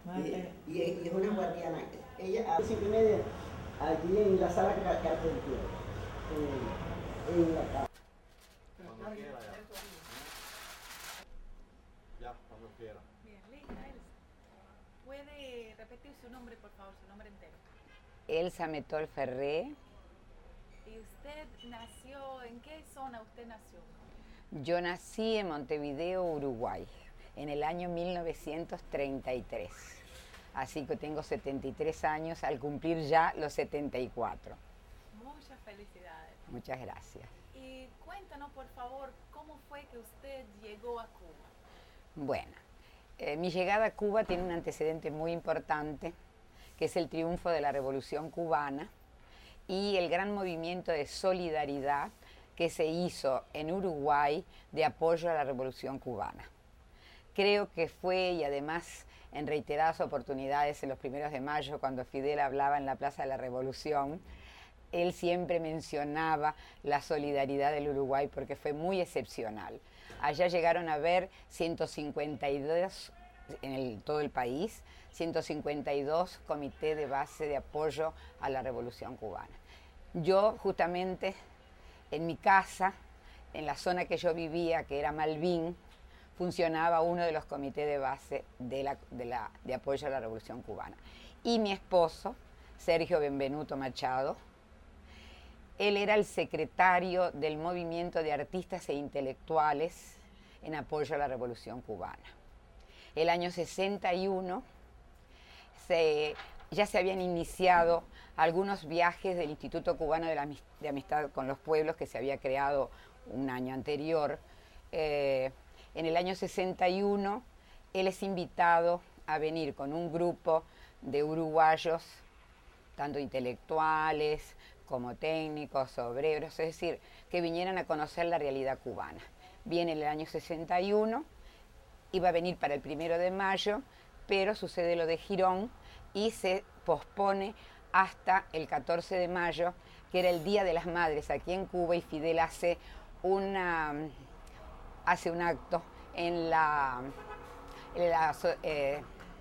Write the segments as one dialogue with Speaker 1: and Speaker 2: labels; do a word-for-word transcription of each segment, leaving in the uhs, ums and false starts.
Speaker 1: Y, y, y es una guardiana. Ella a las cinco y media, allí en la sala carpentier, en, en la casa.
Speaker 2: Cuando quiera ya. Ya, cuando quiera.
Speaker 3: Bien, lista, Elsa. ¿Puede repetir su nombre, por favor, su nombre entero?
Speaker 4: Elsa Metol Ferré.
Speaker 3: ¿Y usted nació, en qué zona usted nació?
Speaker 4: Yo nací en Montevideo, Uruguay, en el año mil novecientos treinta y tres. Así que tengo setenta y tres años al cumplir ya los setenta y cuatro.
Speaker 3: Muchas felicidades.
Speaker 4: Muchas gracias.
Speaker 3: Y cuéntanos, por favor, ¿cómo fue que usted llegó a Cuba?
Speaker 4: Bueno, eh, mi llegada a Cuba tiene un antecedente muy importante, que es el triunfo de la Revolución Cubana y el gran movimiento de solidaridad que se hizo en Uruguay de apoyo a la Revolución Cubana. Creo que fue, y además en reiteradas oportunidades en los primeros de mayo, cuando Fidel hablaba en la Plaza de la Revolución, él siempre mencionaba la solidaridad del Uruguay porque fue muy excepcional. Allá llegaron a haber ciento cincuenta y dos, en el, todo el país, ciento cincuenta y dos comités de base de apoyo a la Revolución Cubana. Yo justamente en mi casa, en la zona que yo vivía, que era Malvin, funcionaba uno de los comités de base de, la, de, la, de apoyo a la Revolución Cubana. Y mi esposo, Sergio Benvenuto Machado, él era el secretario del movimiento de artistas e intelectuales en apoyo a la Revolución Cubana. El año sesenta y uno se, ya se habían iniciado algunos viajes del Instituto Cubano de, la, de Amistad con los Pueblos que se había creado un año anterior. Eh, en el año sesenta y uno él es invitado a venir con un grupo de uruguayos, tanto intelectuales como técnicos, obreros, es decir, que vinieran a conocer la realidad cubana. Viene en el año sesenta y uno, iba a venir para el primero de mayo, pero sucede lo de Girón y se pospone hasta el catorce de mayo, que era el Día de las Madres aquí en Cuba, y Fidel hace, una, hace un acto en la, en la eh,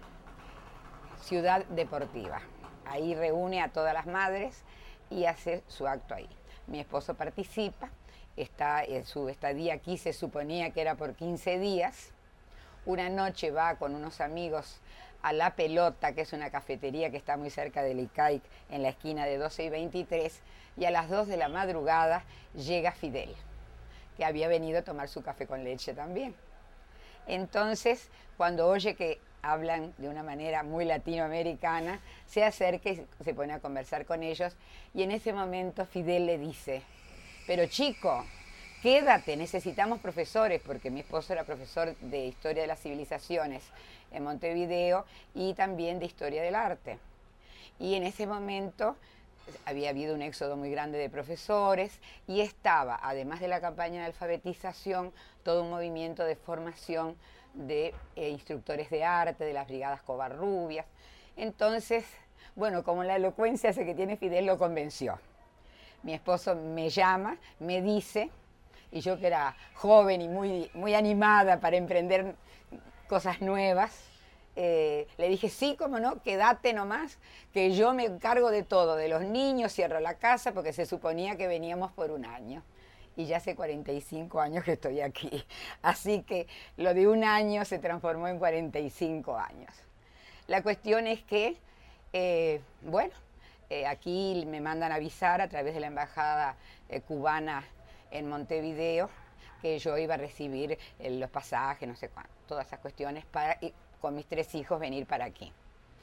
Speaker 4: ciudad deportiva. Ahí reúne a todas las madres y hace su acto ahí. Mi esposo participa, está, en su estadía aquí se suponía que era por quince días. Una noche va con unos amigos a La Pelota, que es una cafetería que está muy cerca del I C A I C, en la esquina de doce y veintitrés, y a las dos de la madrugada llega Fidel, que había venido a tomar su café con leche también. Entonces, cuando oye que hablan de una manera muy latinoamericana, se acerca y se pone a conversar con ellos, y en ese momento Fidel le dice: pero chico, quédate, necesitamos profesores, porque mi esposo era profesor de Historia de las Civilizaciones en Montevideo y también de Historia del Arte. Y en ese momento había habido un éxodo muy grande de profesores y estaba, además de la campaña de alfabetización, todo un movimiento de formación de eh, instructores de arte, de las brigadas Covarrubias. Entonces, bueno, como la elocuencia ese que tiene Fidel lo convenció. Mi esposo me llama, me dice, y yo que era joven y muy, muy animada para emprender cosas nuevas, eh, le dije, sí, cómo no, quédate nomás, que yo me encargo de todo, de los niños, cierro la casa, porque se suponía que veníamos por un año. Y ya hace cuarenta y cinco años que estoy aquí. Así que lo de un año se transformó en cuarenta y cinco años. La cuestión es que, eh, bueno, eh, aquí me mandan avisar a través de la embajada eh, cubana en Montevideo que yo iba a recibir eh, los pasajes, no sé cuánto, todas esas cuestiones, para y, con mis tres hijos venir para aquí.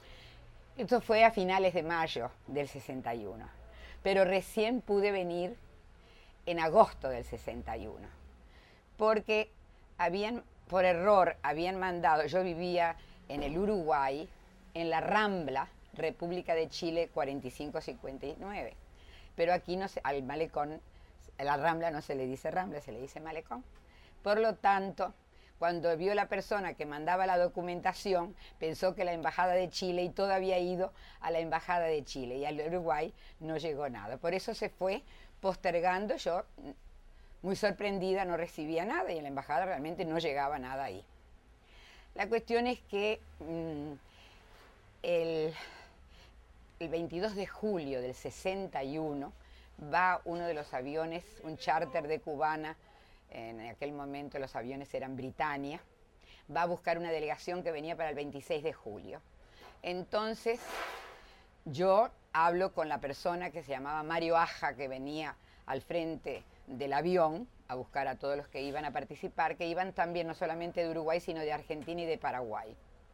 Speaker 4: Esto fue a finales de mayo del sesenta y uno, pero recién pude venir en agosto del sesenta y uno, porque habían, por error, habían mandado, yo vivía en el Uruguay, en la Rambla, República de Chile cuarenta y cinco cincuenta y nueve, pero aquí no se, al malecón, a la Rambla no se le dice Rambla, se le dice malecón. Por lo tanto, cuando vio la persona que mandaba la documentación, pensó que la Embajada de Chile, y todo había ido a la Embajada de Chile, y al Uruguay no llegó nada. Por eso se fue postergando. Yo, muy sorprendida, no recibía nada, y en la embajada realmente no llegaba nada ahí. La cuestión es que mmm, el, el veintidós de julio del sesenta y uno va uno de los aviones, un charter de Cubana, en aquel momento los aviones eran Britannia, va a buscar una delegación que venía para el veintiséis de julio. Entonces, yo hablo con la persona que se llamaba Mario Aja, que venía al frente del avión a buscar a todos los que iban a participar, que iban también no solamente de Uruguay, sino de Argentina y de Paraguay.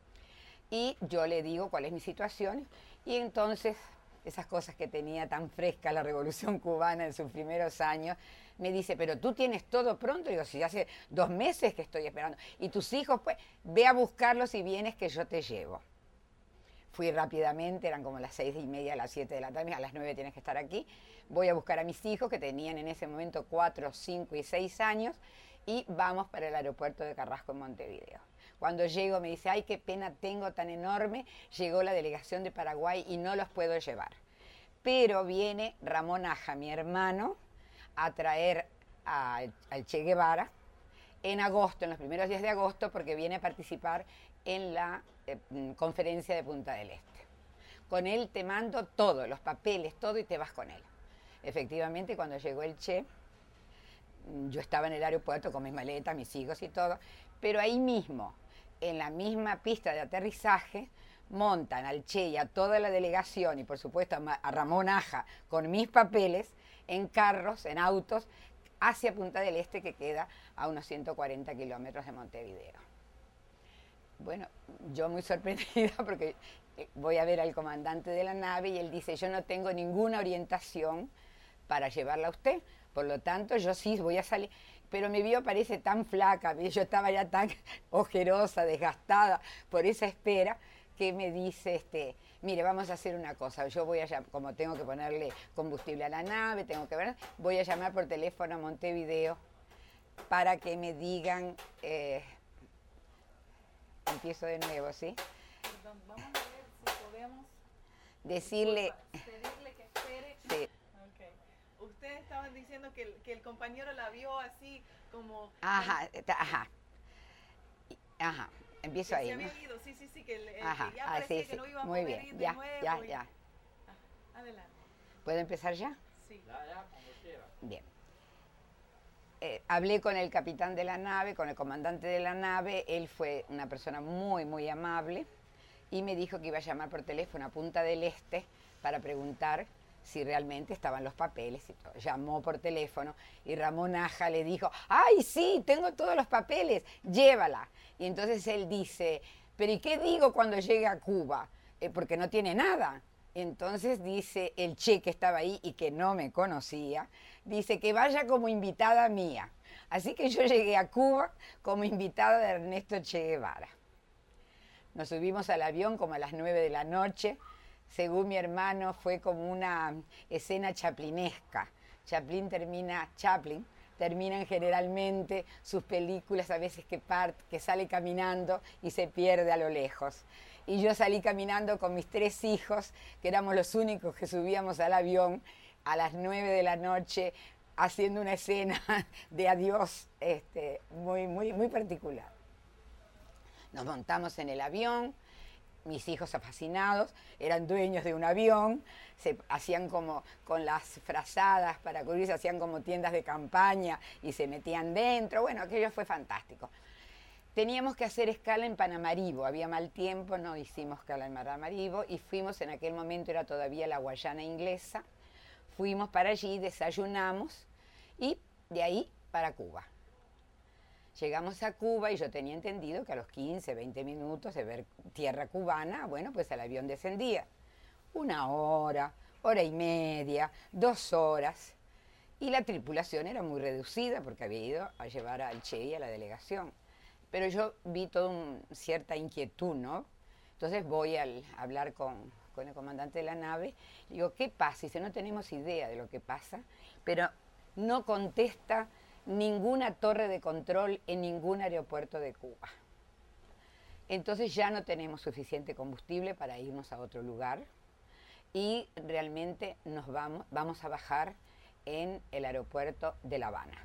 Speaker 4: Y yo le digo cuál es mi situación, y entonces, esas cosas que tenía tan fresca la Revolución Cubana en sus primeros años, me dice, pero tú tienes todo pronto. Y digo, sí, hace dos meses que estoy esperando. Y tus hijos, pues, ve a buscarlos y vienes que yo te llevo. Fui rápidamente, eran como las seis y media, las siete de la tarde, a las nueve tienes que estar aquí. Voy a buscar a mis hijos, que tenían en ese momento cuatro, cinco y seis años, y vamos para el aeropuerto de Carrasco en Montevideo. Cuando llego me dice, ay, qué pena tengo tan enorme, llegó la delegación de Paraguay y no los puedo llevar. Pero viene Ramón Aja, mi hermano, a traer a, al Che Guevara en agosto, en los primeros días de agosto, porque viene a participar en la eh, conferencia de Punta del Este. Con él te mando todo, los papeles, todo, y te vas con él. Efectivamente, cuando llegó el Che, yo estaba en el aeropuerto con mis maletas, mis hijos y todo, pero ahí mismo, en la misma pista de aterrizaje, montan al Che y a toda la delegación, y por supuesto a, a Ramón Aja, con mis papeles, en carros, en autos, hacia Punta del Este, que queda a unos ciento cuarenta kilómetros de Montevideo. Bueno, yo muy sorprendida porque voy a ver al comandante de la nave y él dice, yo no tengo ninguna orientación para llevarla a usted, por lo tanto yo sí voy a salir, pero me vio, parece tan flaca, yo estaba ya tan ojerosa, desgastada por esa espera, que me dice, este, mire, vamos a hacer una cosa, yo voy a, como tengo que ponerle combustible a la nave, tengo que ver, voy a llamar por teléfono a Montevideo para que me digan, eh, empiezo de nuevo, ¿sí?
Speaker 3: Perdón, vamos a ver si podemos
Speaker 4: decirle,
Speaker 3: pedirle que espere.
Speaker 4: sí.
Speaker 3: Okay. Ustedes estaban diciendo que el, que el compañero la vio así como...
Speaker 4: Ajá, ajá, ajá. Empiezo
Speaker 3: que
Speaker 4: ahí,
Speaker 3: se
Speaker 4: ¿no?
Speaker 3: había ido, sí, sí, sí, que, el, el,
Speaker 4: Ajá,
Speaker 3: que ya
Speaker 4: ah,
Speaker 3: parecía
Speaker 4: sí,
Speaker 3: que
Speaker 4: sí.
Speaker 3: no iba a
Speaker 4: Muy
Speaker 3: poder
Speaker 4: bien,
Speaker 3: ir de
Speaker 4: ya,
Speaker 3: nuevo.
Speaker 4: ya,
Speaker 3: y-
Speaker 4: ya.
Speaker 3: Ah, adelante,
Speaker 4: ¿Puedo empezar ya?
Speaker 3: sí.
Speaker 2: Ya, ya, cuando quiera.
Speaker 4: Bien. Eh, hablé con el capitán de la nave, con el comandante de la nave, él fue una persona muy, muy amable y me dijo que iba a llamar por teléfono a Punta del Este para preguntar si realmente estaban los papeles y todo. Llamó por teléfono y Ramón Aja le dijo, ¡ay, sí, tengo todos los papeles, llévala! Y entonces él dice, ¿pero y qué digo cuando llegue a Cuba? Eh, porque no tiene nada. Entonces dice el Che, que estaba ahí y que no me conocía, dice que vaya como invitada mía. Así que yo llegué a Cuba como invitada de Ernesto Che Guevara. Nos subimos al avión como a las nueve de la noche. Según mi hermano, fue como una escena chaplinesca. Chaplin termina, Chaplin terminan generalmente sus películas a veces que, part, que sale caminando y se pierde a lo lejos. Y yo salí caminando con mis tres hijos, que éramos los únicos que subíamos al avión, a las nueve de la noche, haciendo una escena de adiós este, muy, muy, muy particular. Nos montamos en el avión, mis hijos fascinados, eran dueños de un avión, se hacían como con las frazadas para cubrirse, hacían como tiendas de campaña y se metían dentro. Bueno, aquello fue fantástico. Teníamos que hacer escala en Paramaribo, había mal tiempo, no hicimos escala en Paramaribo y fuimos, en aquel momento era todavía la Guayana inglesa, fuimos para allí, desayunamos y de ahí para Cuba. Llegamos a Cuba y yo tenía entendido que a los quince, veinte minutos de ver tierra cubana, bueno, pues el avión descendía. Una hora, hora y media, dos horas. Y la tripulación era muy reducida porque había ido a llevar al Che y a la delegación. Pero yo vi toda un, cierta inquietud, ¿no? Entonces voy al, a hablar con, con el comandante de la nave. Digo, ¿qué pasa? Y dice, no tenemos idea de lo que pasa, pero no contesta ninguna torre de control en ningún aeropuerto de Cuba. Entonces ya no tenemos suficiente combustible para irnos a otro lugar y realmente nos vamos, vamos a bajar en el aeropuerto de La Habana.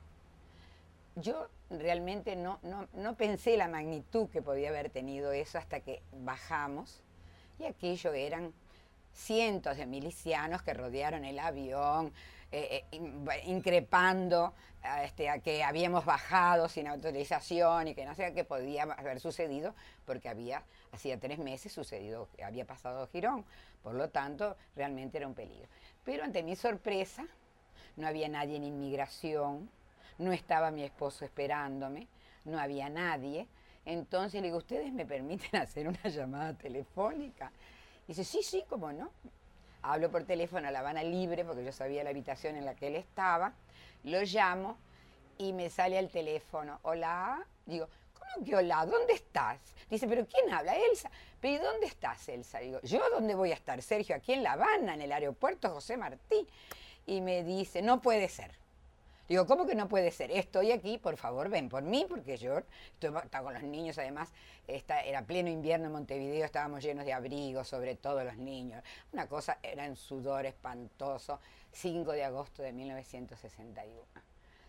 Speaker 4: Yo realmente no, no, no pensé la magnitud que podía haber tenido eso hasta que bajamos Y aquello eran cientos de milicianos que rodearon el avión, eh, eh, increpando a, este, a que habíamos bajado sin autorización y que no sé qué podía haber sucedido, porque había, hacía tres meses sucedido, había pasado Girón. Por lo tanto, realmente era un peligro. Pero ante mi sorpresa, no había nadie en inmigración, no estaba mi esposo esperándome, no había nadie. Entonces le digo, ¿ustedes me permiten hacer una llamada telefónica? Dice, sí, sí, cómo no. Hablo por teléfono a La Habana Libre, porque yo sabía la habitación en la que él estaba. Lo llamo y me sale al teléfono. Hola. Digo, ¿cómo que hola? ¿Dónde estás? Dice, ¿pero quién habla? Elsa. ¿Pero y dónde estás, Elsa? Digo, ¿yo dónde voy a estar, Sergio? Aquí en La Habana, en el aeropuerto José Martí. Y me dice, no puede ser. Digo, ¿cómo que no puede ser? Estoy aquí, por favor, ven por mí, porque yo estoy, estaba con los niños, además, esta, era pleno invierno en Montevideo, estábamos llenos de abrigos, sobre todo los niños. Una cosa, era en sudor espantoso, cinco de agosto de mil novecientos sesenta y uno.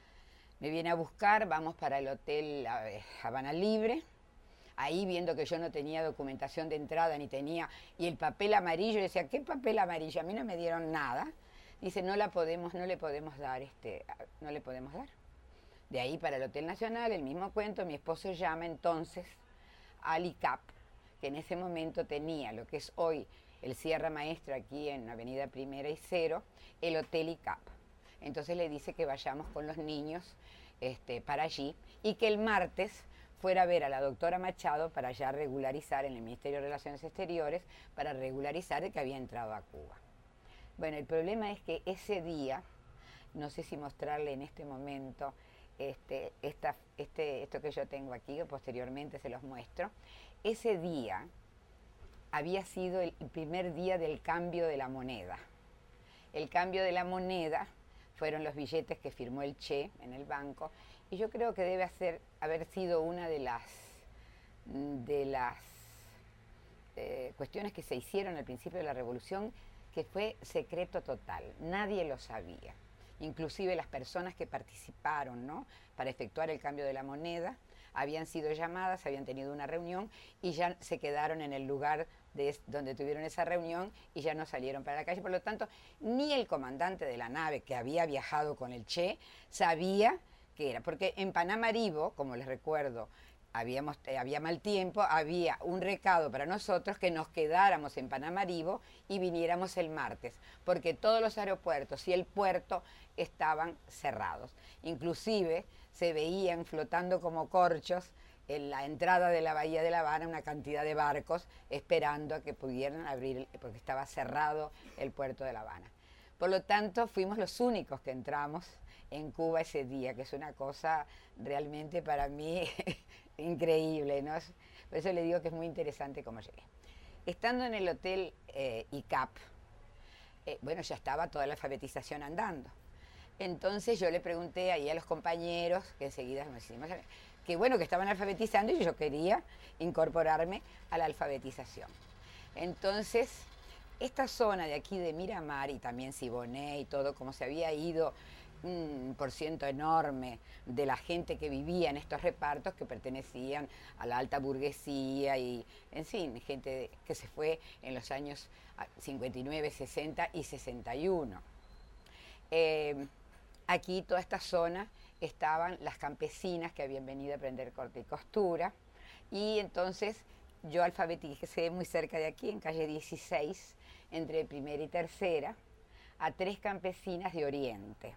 Speaker 4: Me viene a buscar, vamos para el hotel Habana Libre, ahí viendo que yo no tenía documentación de entrada, ni tenía, y el papel amarillo, decía, ¿qué papel amarillo? A mí no me dieron nada. Dice, no la podemos, no le podemos dar, este, no le podemos dar. De ahí para el Hotel Nacional, el mismo cuento, mi esposo llama entonces al I C A P, que en ese momento tenía lo que es hoy el Sierra Maestra aquí en Avenida Primera y Cero, el Hotel I C A P. Entonces le dice que vayamos con los niños este, para allí y que el martes fuera a ver a la doctora Machado para ya regularizar en el Ministerio de Relaciones Exteriores, para regularizar de que había entrado a Cuba. Bueno, el problema es que ese día, no sé si mostrarle en este momento este, esta, este, esto que yo tengo aquí, o posteriormente se los muestro, ese día había sido el primer día del cambio de la moneda. El cambio de la moneda fueron los billetes que firmó el Che en el banco, y yo creo que debe hacer, haber sido una de las, de las eh, cuestiones que se hicieron al principio de la Revolución, que fue secreto total, nadie lo sabía, inclusive las personas que participaron, ¿no?, para efectuar el cambio de la moneda, habían sido llamadas, habían tenido una reunión y ya se quedaron en el lugar de donde tuvieron esa reunión y ya no salieron para la calle. Por lo tanto, ni el comandante de la nave que había viajado con el Che sabía qué era, porque en Panamaribo, como les recuerdo, Habíamos, eh, había mal tiempo, había un recado para nosotros que nos quedáramos en Panamaribo y viniéramos el martes, porque todos los aeropuertos y el puerto estaban cerrados. Inclusive se veían flotando como corchos en la entrada de la bahía de La Habana una cantidad de barcos esperando a que pudieran abrir, porque estaba cerrado el puerto de La Habana. Por lo tanto, fuimos los únicos que entramos en Cuba ese día, que es una cosa realmente para mí increíble, ¿no? Por eso le digo que es muy interesante cómo llegué. Estando en el hotel eh, I C A P, eh, bueno, ya estaba toda la alfabetización andando. Entonces yo le pregunté ahí a los compañeros, que enseguida nos hicimos, que bueno, que estaban alfabetizando y yo quería incorporarme a la alfabetización. Entonces, esta zona de aquí de Miramar y también Siboney y todo, como se había ido un por ciento enorme de la gente que vivía en estos repartos que pertenecían a la alta burguesía y, en fin, gente que se fue en los años cincuenta y nueve, sesenta y sesenta y uno. Eh, aquí, toda esta zona, estaban las campesinas que habían venido a aprender corte y costura, y entonces yo alfabeticé muy cerca de aquí, en calle dieciséis, entre primera y tercera, a tres campesinas de Oriente.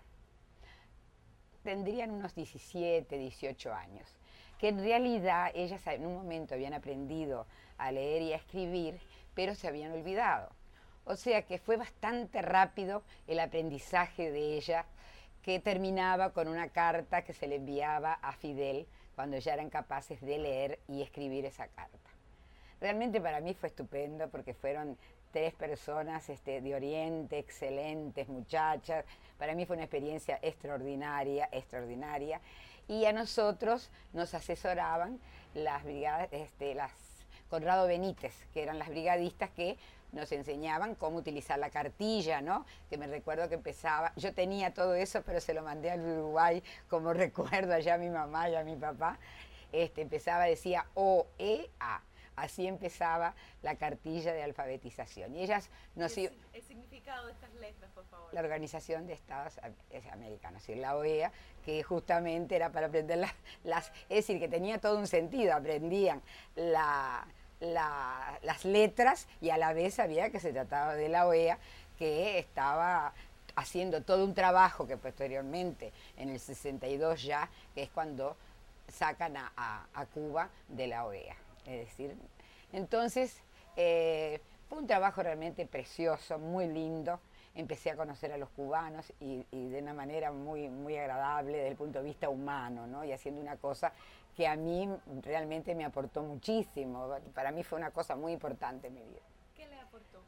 Speaker 4: Tendrían unos diecisiete, dieciocho años, que en realidad ellas en un momento habían aprendido a leer y a escribir, pero se habían olvidado. O sea que fue bastante rápido el aprendizaje de ellas, que terminaba con una carta que se le enviaba a Fidel cuando ya eran capaces de leer y escribir esa carta. Realmente para mí fue estupendo porque fueron tres personas este, de Oriente, excelentes muchachas. Para mí fue una experiencia extraordinaria, extraordinaria. Y a nosotros nos asesoraban las brigadas, este, las Conrado Benítez, que eran las brigadistas que nos enseñaban cómo utilizar la cartilla, ¿no? Que me recuerdo que empezaba, yo tenía todo eso, pero se lo mandé al Uruguay como recuerdo allá a mi mamá y a mi papá. Este, empezaba, decía O, E, A. Así empezaba la cartilla de alfabetización. Y ellas nos
Speaker 3: el,
Speaker 4: iban...
Speaker 3: el significado de estas letras, por favor.
Speaker 4: La Organización de Estados Americanos, es decir, la O E A, que justamente era para aprender las, las... Es decir, que tenía todo un sentido, aprendían la, la, las letras y a la vez sabía que se trataba de la O E A, que estaba haciendo todo un trabajo que posteriormente, en el sesenta y dos ya, que es cuando sacan a, a, a Cuba de la O E A. Es decir, entonces eh, fue un trabajo realmente precioso, muy lindo. Empecé a conocer a los cubanos y, y de una manera muy, muy agradable desde el punto de vista humano, ¿no? Y haciendo una cosa que a mí realmente me aportó muchísimo. Para mí fue una cosa muy importante en mi vida.
Speaker 3: ¿Qué le aportó?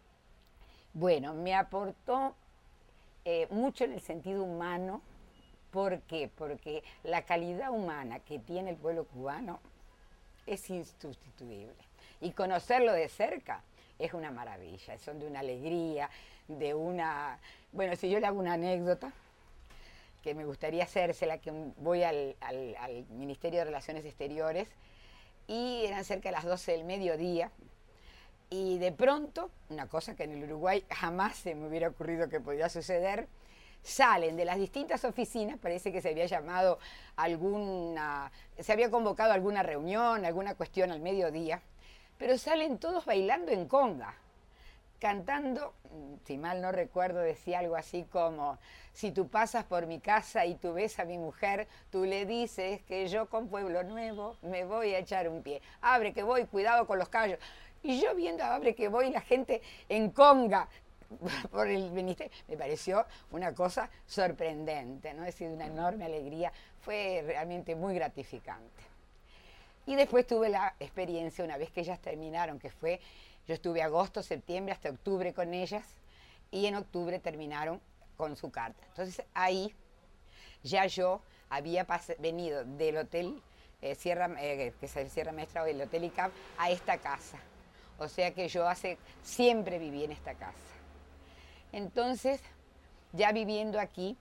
Speaker 4: Bueno, me aportó eh, mucho en el sentido humano. ¿Por qué? Porque la calidad humana que tiene el pueblo cubano es insustituible. Y conocerlo de cerca es una maravilla, son de una alegría, de una... Bueno, si yo le hago una anécdota, que me gustaría hacérsela, que voy al, al, al Ministerio de Relaciones Exteriores, y eran cerca de las doce del mediodía, y de pronto, una cosa que en el Uruguay jamás se me hubiera ocurrido que podía suceder, salen de las distintas oficinas, parece que se había llamado alguna, se había convocado alguna reunión, alguna cuestión al mediodía, pero salen todos bailando en conga, cantando, si mal no recuerdo, decía algo así como: si tú pasas por mi casa y tú ves a mi mujer, tú le dices que yo con Pueblo Nuevo me voy a echar un pie. Abre que voy, cuidado con los caballos. Y yo viendo a Abre que voy, la gente en conga, por el ministerio, me pareció una cosa sorprendente, ¿no? Es decir, una enorme alegría, fue realmente muy gratificante. Y después tuve la experiencia, una vez que ellas terminaron, que fue, yo estuve agosto, septiembre, hasta octubre con ellas, y en octubre terminaron con su carta. Entonces ahí ya yo había venido del hotel eh, Sierra, eh, que es el Sierra Maestra o el Hotel I C A P, a esta casa. O sea que yo hace, siempre viví en esta casa. Entonces, ya viviendo aquí,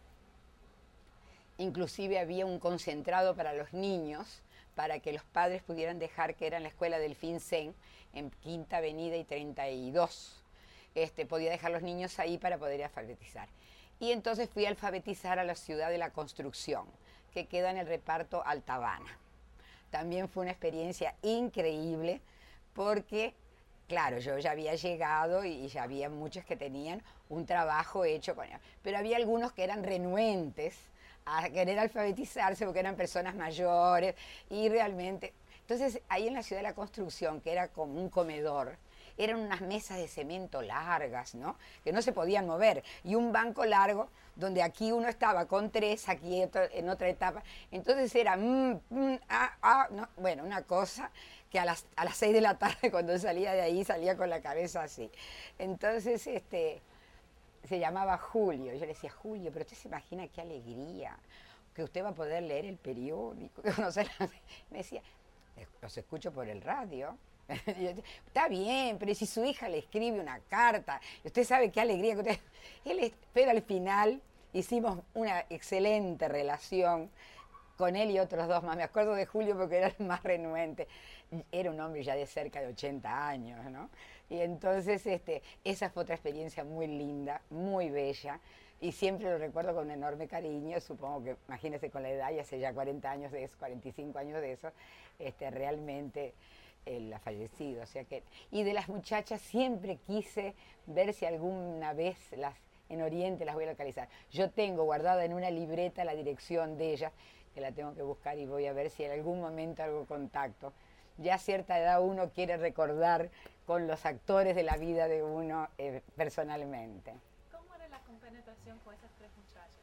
Speaker 4: inclusive había un concentrado para los niños, para que los padres pudieran dejar, que era en la escuela del FinCEN, en Quinta Avenida y treinta y dos. Este, podía dejar los niños ahí para poder alfabetizar. Y entonces fui a alfabetizar a la ciudad de la Construcción, que queda en el reparto Altabana. También fue una experiencia increíble porque... Claro, yo ya había llegado y ya había muchos que tenían un trabajo hecho con ellos, pero había algunos que eran renuentes a querer alfabetizarse porque eran personas mayores y realmente... Entonces, ahí en la ciudad de la Construcción, que era como un comedor, eran unas mesas de cemento largas, ¿no? Que no se podían mover, y un banco largo donde aquí uno estaba con tres, aquí otro, en otra etapa. Entonces era, mm, mm, ah, ah, no, bueno, una cosa... que a las, a las seis de la tarde cuando salía de ahí salía con la cabeza así. Entonces este, se llamaba Julio. Yo le decía: Julio, pero usted se imagina qué alegría, que usted va a poder leer el periódico, que conocer. Me decía: los escucho por el radio. Y yo, está bien, pero si su hija le escribe una carta, usted sabe qué alegría que usted... Él, pero al final hicimos una excelente relación con él y otros dos más. Me acuerdo de Julio porque era el más renuente. Era un hombre ya de cerca de ochenta años, ¿no? Y entonces este, esa fue otra experiencia muy linda, muy bella, y siempre lo recuerdo con enorme cariño. Supongo que, imagínense, con la edad, y hace ya cuarenta años de eso, cuarenta y cinco años de eso, este, realmente él ha fallecido. O sea que, y de las muchachas siempre quise ver si alguna vez las, en Oriente las voy a localizar. Yo tengo guardada en una libreta la dirección de ellas, que la tengo que buscar y voy a ver si en algún momento hago contacto. Ya a cierta edad uno quiere recordar con los actores de la vida de uno eh, personalmente.
Speaker 3: ¿Cómo era la compenetración con esas tres muchachas?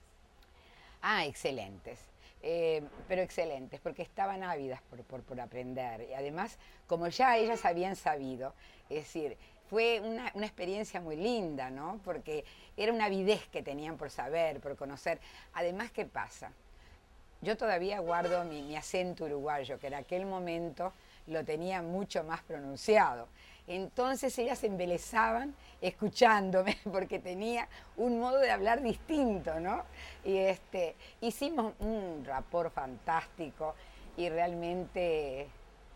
Speaker 4: Ah, excelentes, eh, pero excelentes, porque estaban ávidas por, por, por aprender. Y además, como ya ellas habían sabido, es decir, fue una, una experiencia muy linda, ¿no? Porque era una avidez que tenían por saber, por conocer. Además, ¿qué pasa? Yo todavía guardo mi, mi acento uruguayo, que en aquel momento lo tenía mucho más pronunciado. Entonces ellas se embelesaban escuchándome porque tenía un modo de hablar distinto, ¿no? Y este, hicimos un rapport fantástico y realmente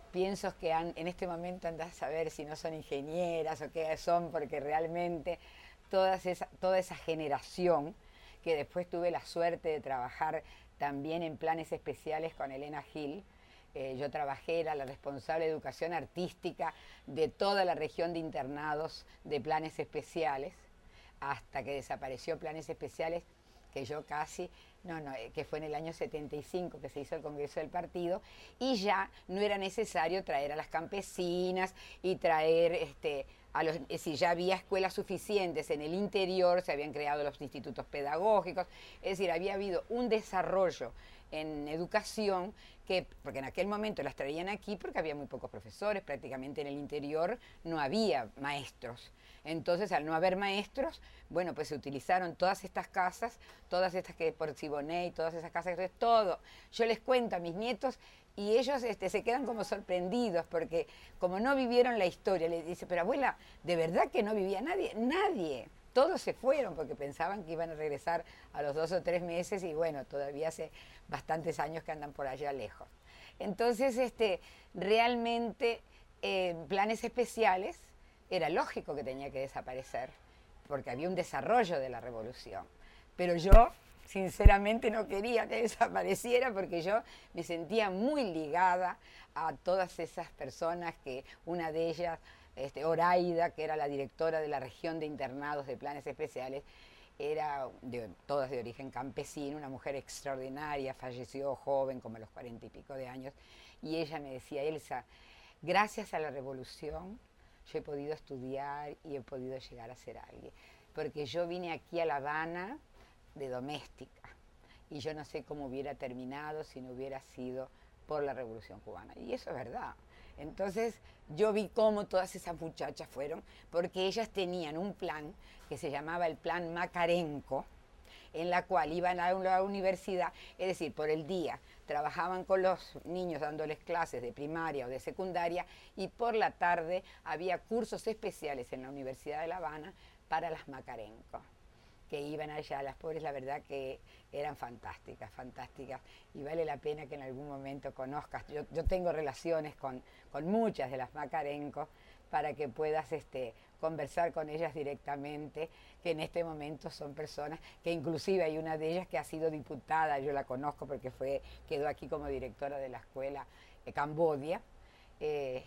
Speaker 4: pienso que han, en este momento andás a saber si no son ingenieras o qué son, porque realmente todas esa, toda esa generación, que después tuve la suerte de trabajar también en planes especiales con Elena Gil. Eh, yo trabajé, era la responsable de educación artística de toda la región de internados de planes especiales, hasta que desapareció planes especiales, que yo casi, no, no, que fue en el año setenta y cinco que se hizo el Congreso del Partido, y ya no era necesario traer a las campesinas y traer, este, a los, si ya había escuelas suficientes en el interior, se habían creado los institutos pedagógicos, es decir, había habido un desarrollo en educación, que, porque en aquel momento las traían aquí porque había muy pocos profesores, prácticamente en el interior no había maestros. Entonces, al no haber maestros, bueno, pues se utilizaron todas estas casas, todas estas que por Siboney, todas esas casas, todo. Yo les cuento a mis nietos y ellos este, se quedan como sorprendidos porque como no vivieron la historia, les dice, pero abuela, ¿de verdad que no vivía nadie? Nadie. Todos se fueron porque pensaban que iban a regresar a los dos o tres meses y bueno, todavía hace bastantes años que andan por allá lejos. Entonces, este, realmente, eh, planes especiales, era lógico que tenía que desaparecer, porque había un desarrollo de la revolución. Pero yo, sinceramente, no quería que desapareciera porque yo me sentía muy ligada a todas esas personas que una de ellas, este, Oraida, que era la directora de la región de internados de planes especiales, era de, todas de origen campesino, una mujer extraordinaria, falleció joven, como a los cuarenta y pico de años, y ella me decía, Elsa, gracias a la revolución, yo he podido estudiar y he podido llegar a ser alguien. Porque yo vine aquí a La Habana de doméstica y yo no sé cómo hubiera terminado si no hubiera sido por la Revolución Cubana. Y eso es verdad. Entonces yo vi cómo todas esas muchachas fueron, porque ellas tenían un plan que se llamaba el Plan Macarenco, en la cual iban a la universidad, es decir, por el día trabajaban con los niños dándoles clases de primaria o de secundaria y por la tarde había cursos especiales en la Universidad de La Habana para las Macarenco, que iban allá, las pobres, la verdad que eran fantásticas, fantásticas, y vale la pena que en algún momento conozcas. Yo, yo tengo relaciones con, con muchas de las Macarenco para que puedas este, conversar con ellas directamente, que en este momento son personas que inclusive hay una de ellas que ha sido diputada, yo la conozco porque fue, quedó aquí como directora de la escuela de Cambodia, eh,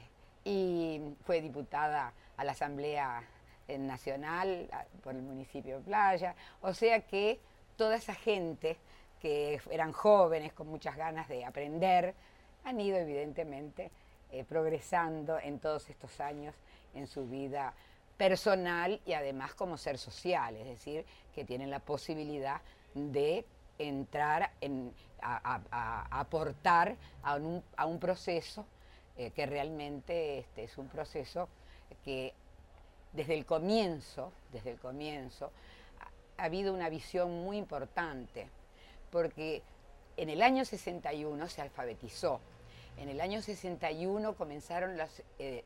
Speaker 4: y fue diputada a la Asamblea Nacional por el municipio de Playa, o sea que toda esa gente que eran jóvenes con muchas ganas de aprender, han ido evidentemente eh, progresando en todos estos años en su vida personal y además como ser social, es decir, que tienen la posibilidad de entrar en, a, a, a aportar a un, a un proceso eh, que realmente este, es un proceso que desde el comienzo, desde el comienzo, ha, ha habido una visión muy importante, porque en el año sesenta y uno se alfabetizó, en el año sesenta y uno comenzaron los eh,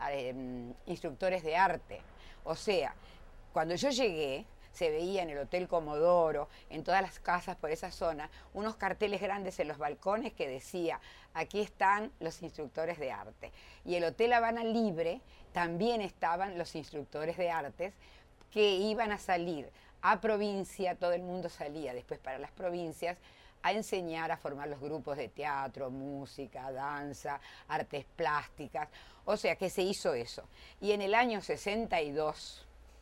Speaker 4: eh, instructores de arte, o sea, cuando yo llegué, se veía en el Hotel Comodoro, en todas las casas por esa zona, unos carteles grandes en los balcones que decía, aquí están los instructores de arte. Y el Hotel Habana Libre también estaban los instructores de artes que iban a salir a provincia, todo el mundo salía después para las provincias, a enseñar a formar los grupos de teatro, música, danza, artes plásticas, o sea que se hizo eso. Y en el año sesenta y dos,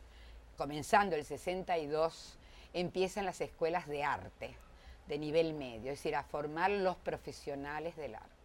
Speaker 4: comenzando el sesenta y dos, empiezan las escuelas de arte de nivel medio, es decir, a formar los profesionales del arte.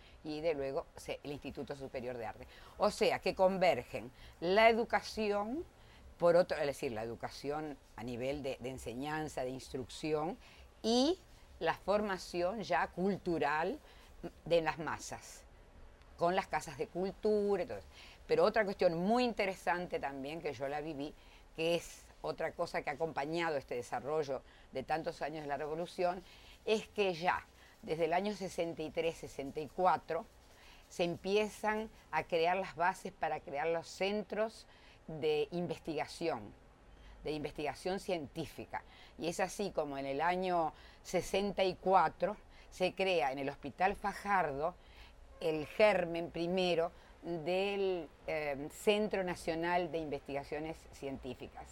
Speaker 4: Y de luego el Instituto Superior de Arte. O sea, que convergen la educación, por otro, es decir, la educación a nivel de, de enseñanza, de instrucción, y la formación ya cultural de las masas, con las casas de cultura y todo eso. Pero otra cuestión muy interesante también, que yo la viví, que es otra cosa que ha acompañado este desarrollo de tantos años de la Revolución, es que ya desde el año sesenta y tres, sesenta y cuatro se empiezan a crear las bases para crear los centros de investigación, de investigación científica. Y es así como en el año sesenta y cuatro se crea en el Hospital Fajardo el germen primero del eh, Centro Nacional de Investigaciones Científicas,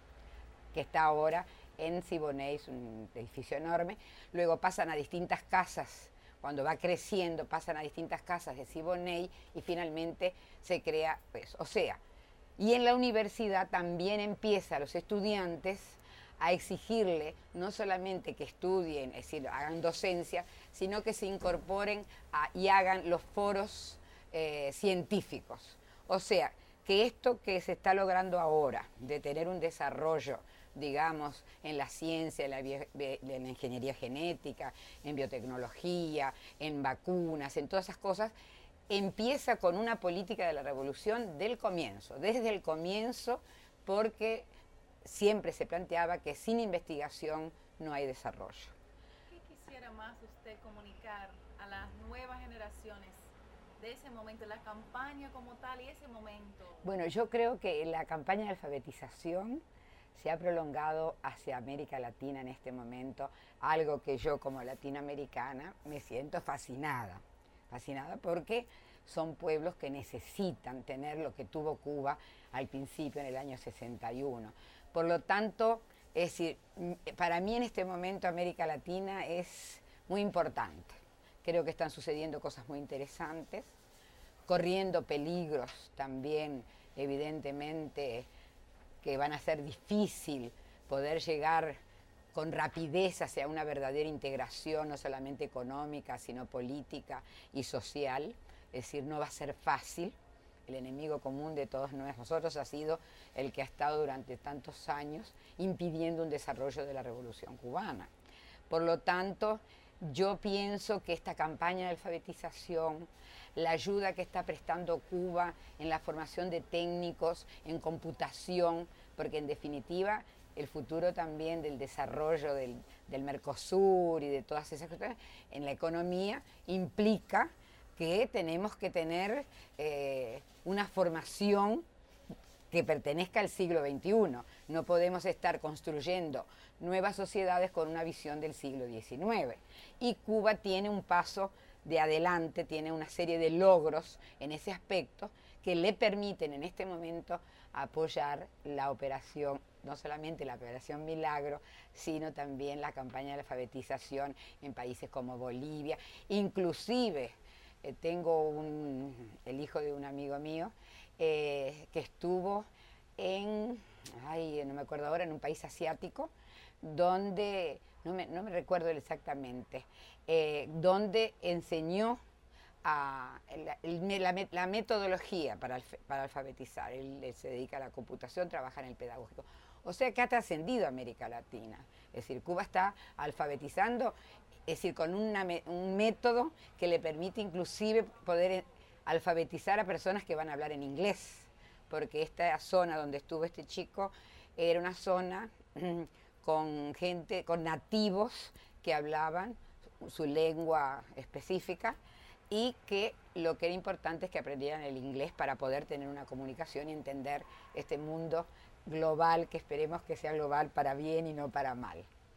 Speaker 4: que está ahora en Siboney, es un edificio enorme. Luego pasan a distintas casas, cuando va creciendo, pasan a distintas casas de Siboney y finalmente se crea, pues, o sea, y en la universidad también empieza a los estudiantes a exigirle no solamente que estudien, es decir, hagan docencia, sino que se incorporen a, y hagan los foros eh, científicos. O sea, que esto que se está logrando ahora, de tener un desarrollo, digamos, en la ciencia, en la, en la ingeniería genética, en biotecnología, en vacunas, en todas esas cosas, empieza con una política de la revolución del comienzo, desde el comienzo, porque siempre se planteaba que sin investigación no hay desarrollo.
Speaker 3: ¿Qué quisiera más usted comunicar a las nuevas generaciones de ese momento, la campaña como tal y ese momento?
Speaker 4: Bueno, yo creo que la campaña de alfabetización se ha prolongado hacia América Latina en este momento, algo que yo como latinoamericana me siento fascinada, fascinada porque son pueblos que necesitan tener lo que tuvo Cuba al principio en el año sesenta y uno. Por lo tanto, es decir, para mí en este momento América Latina es muy importante. Creo que están sucediendo cosas muy interesantes, corriendo peligros también, evidentemente, que van a ser difícil poder llegar con rapidez hacia una verdadera integración, no solamente económica, sino política y social. Es decir, no va a ser fácil. El enemigo común de todos nosotros ha sido el que ha estado durante tantos años impidiendo un desarrollo de la Revolución Cubana. Por lo tanto, yo pienso que esta campaña de alfabetización, la ayuda que está prestando Cuba en la formación de técnicos, en computación, porque en definitiva el futuro también del desarrollo del, del Mercosur y de todas esas cosas en la economía implica que tenemos que tener eh, una formación que pertenezca al siglo veintiuno. No podemos estar construyendo nuevas sociedades con una visión del siglo diecinueve. Y Cuba tiene un paso de adelante, tiene una serie de logros en ese aspecto que le permiten en este momento apoyar la operación, no solamente la operación Milagro, sino también la campaña de alfabetización en países como Bolivia. Inclusive eh, tengo un, el hijo de un amigo mío eh, que estuvo en, ay, no me acuerdo ahora, en un país asiático, donde, no me, no me recuerdo exactamente, eh, donde enseñó a la, la, la metodología para, para alfabetizar. Él, él se dedica a la computación, trabaja en el pedagógico. O sea que ha trascendido América Latina. Es decir, Cuba está alfabetizando, es decir, con una, un método que le permite inclusive poder alfabetizar a personas que van a hablar en inglés, porque esta zona donde estuvo este chico era una zona con gente, con nativos que hablaban su lengua específica y que lo que era importante es que aprendieran el inglés para poder tener una comunicación y entender este mundo global, que esperemos que sea global para bien y no para mal.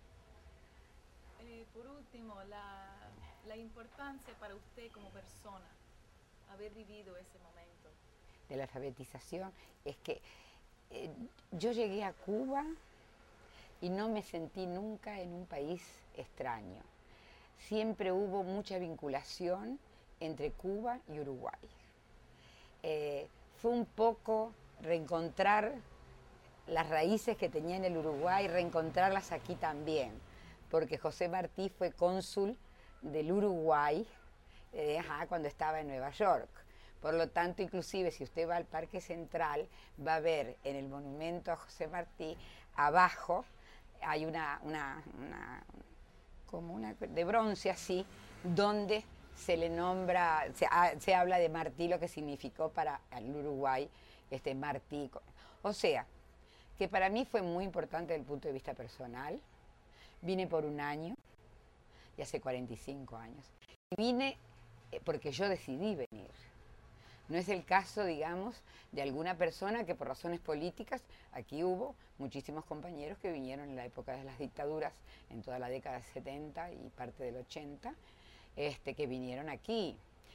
Speaker 3: Eh, por último, la, la importancia para usted como persona, haber vivido ese momento.
Speaker 4: De la alfabetización, es que eh, yo llegué a Cuba y no me sentí nunca en un país extraño. Siempre hubo mucha vinculación entre Cuba y Uruguay. Eh, fue un poco reencontrar las raíces que tenía en el Uruguay, reencontrarlas aquí también, porque José Martí fue cónsul del Uruguay eh, ajá, cuando estaba en Nueva York. Por lo tanto, inclusive si usted va al Parque Central, va a ver en el monumento a José Martí, abajo hay una, una, una como una de bronce así, donde se le nombra, se, se habla de Martí, lo que significó para el Uruguay este Martí. O sea, que para mí fue muy importante desde el punto de vista personal. Vine por un año, y hace cuarenta y cinco años. Y vine porque yo decidí venir. No es el caso, digamos, de alguna persona que por razones políticas, aquí hubo muchísimos compañeros que vinieron en la época de las dictaduras, en toda la década de setenta y parte del ochenta, este, que vinieron aquí.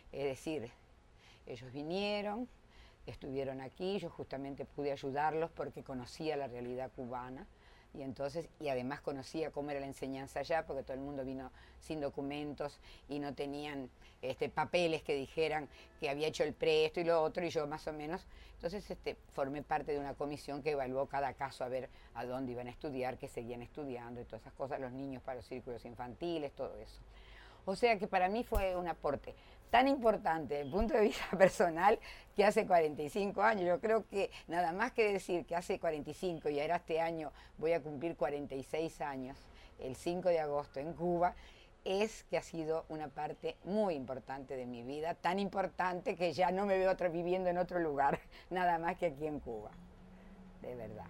Speaker 4: Es decir, ellos vinieron, estuvieron aquí, yo justamente pude ayudarlos porque conocía la realidad cubana y entonces, y además conocía cómo era la enseñanza allá, porque todo el mundo vino sin documentos y no tenían este, papeles que dijeran que había hecho el pre, esto y lo otro, y yo más o menos, entonces este, formé parte de una comisión que evaluó cada caso a ver a dónde iban a estudiar, qué seguían estudiando y todas esas cosas, los niños para los círculos infantiles, todo eso. O sea que para mí fue un aporte tan importante desde el punto de vista personal que hace cuarenta y cinco años. Yo creo que nada más que decir que hace cuarenta y cinco y ahora este año voy a cumplir cuarenta y seis años, el cinco de agosto en Cuba, es que ha sido una parte muy importante de mi vida, tan importante que ya no me veo otra, viviendo en otro lugar, nada más que aquí en Cuba, de verdad.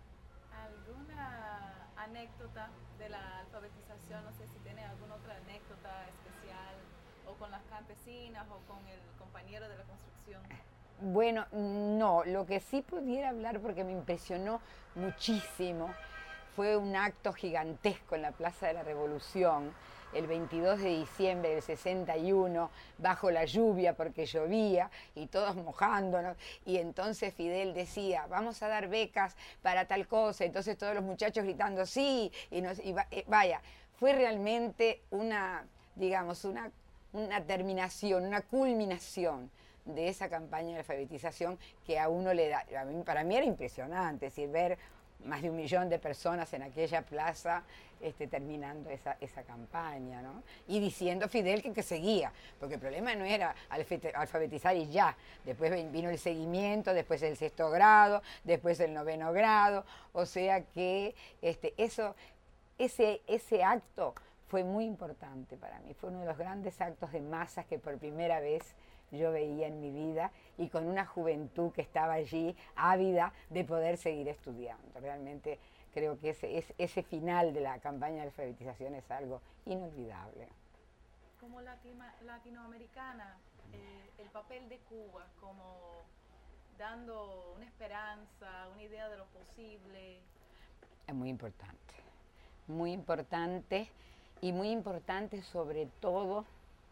Speaker 3: ¿Alguna anécdota de la alfabetización? No sé si tiene alguna otra anécdota especial, o con las campesinas, o con el compañero de la construcción.
Speaker 4: Bueno, no, lo que sí pudiera hablar, porque me impresionó muchísimo, fue un acto gigantesco en la Plaza de la Revolución, el veintidós de diciembre del sesenta y uno, bajo la lluvia porque llovía y todos mojándonos, y entonces Fidel decía, vamos a dar becas para tal cosa, entonces todos los muchachos gritando sí, y, nos, y vaya, fue realmente una, digamos, una, una terminación, una culminación de esa campaña de alfabetización que a uno le da, a mí, para mí era impresionante, es decir, ver más de un millón de personas en aquella plaza este, terminando esa, esa campaña, ¿no? Y diciendo Fidel que, que seguía, porque el problema no era alfabetizar y ya, después vino el seguimiento, después el sexto grado, después el noveno grado, o sea que este, eso, ese, ese acto fue muy importante para mí, fue uno de los grandes actos de masas que por primera vez yo veía en mi vida, y con una juventud que estaba allí ávida de poder seguir estudiando. Realmente creo que ese, ese, ese final de la campaña de alfabetización es algo inolvidable.
Speaker 3: Como latima, latinoamericana, eh, el papel de Cuba como dando una esperanza, una idea de lo posible.
Speaker 4: Es muy importante, muy importante, y muy importante sobre todo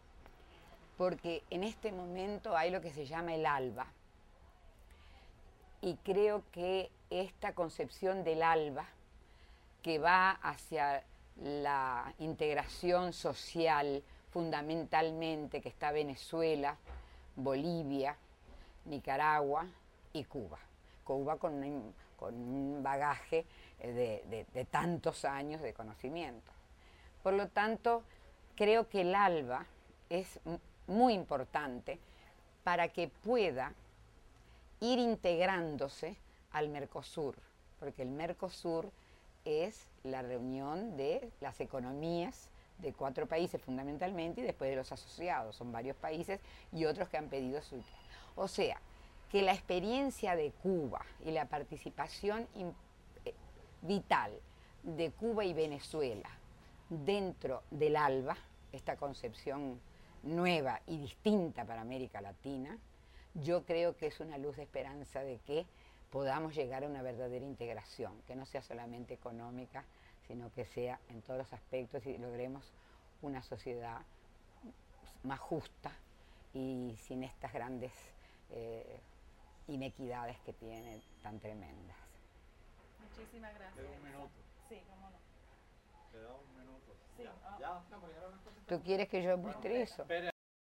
Speaker 4: porque en este momento hay lo que se llama el ALBA. Y creo que esta concepción del ALBA, que va hacia la integración social fundamentalmente, que está Venezuela, Bolivia, Nicaragua y Cuba. Cuba con un, con un bagaje de, de, de tantos años de conocimiento. Por lo tanto, creo que el ALBA es muy importante para que pueda ir integrándose al Mercosur, porque el Mercosur es la reunión de las economías de cuatro países fundamentalmente y después de los asociados, son varios países y otros que han pedido su... O sea, que la experiencia de Cuba y la participación vital de Cuba y Venezuela dentro del ALBA, esta concepción nueva y distinta para América Latina, yo creo que es una luz de esperanza de que podamos llegar a una verdadera integración, que no sea solamente económica, sino que sea en todos los aspectos y logremos una sociedad más justa y sin estas grandes eh, inequidades que tiene tan tremendas.
Speaker 3: Muchísimas gracias.
Speaker 2: Tengo un minuto.
Speaker 3: Sí, cómo no.
Speaker 2: Te da un minuto.
Speaker 3: Sí.
Speaker 2: Ya.
Speaker 3: Ah.
Speaker 2: Ya.
Speaker 4: ¿Tú quieres que yo muestre eso?
Speaker 2: Espere.